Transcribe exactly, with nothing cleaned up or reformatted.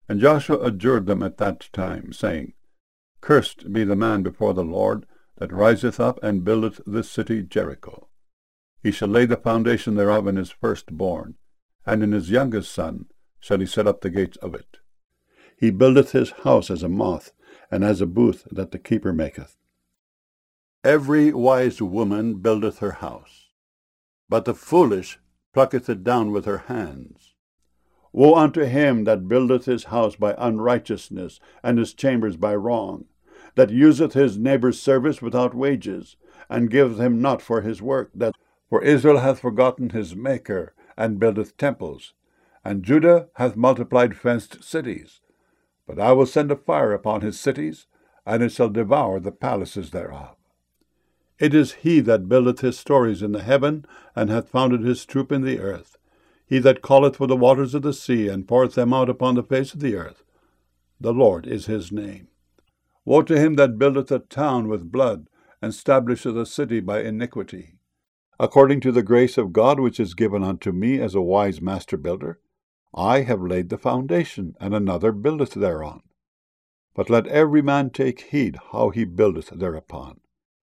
And Joshua adjured them at that time, saying, Cursed be the man before the Lord that riseth up and buildeth this city Jericho. He shall lay the foundation thereof in his firstborn, and in his youngest son shall he set up the gates of it. He buildeth his house as a moth, and as a booth that the keeper maketh. Every wise woman buildeth her house, but the foolish plucketh it down with her hands. Woe unto him that buildeth his house by unrighteousness, and his chambers by wrong, that useth his neighbour's service without wages, and giveth him not for his work. That For Israel hath forgotten his Maker, and buildeth temples, and Judah hath multiplied fenced cities. But I will send a fire upon his cities, and it shall devour the palaces thereof. It is he that buildeth his stories in the heaven, and hath founded his troop in the earth. He that calleth for the waters of the sea, and poureth them out upon the face of the earth. The Lord is his name. Woe to him that buildeth a town with blood, and establisheth a city by iniquity. According to the grace of God which is given unto me as a wise master builder, I have laid the foundation, and another buildeth thereon. But let every man take heed how he buildeth thereupon.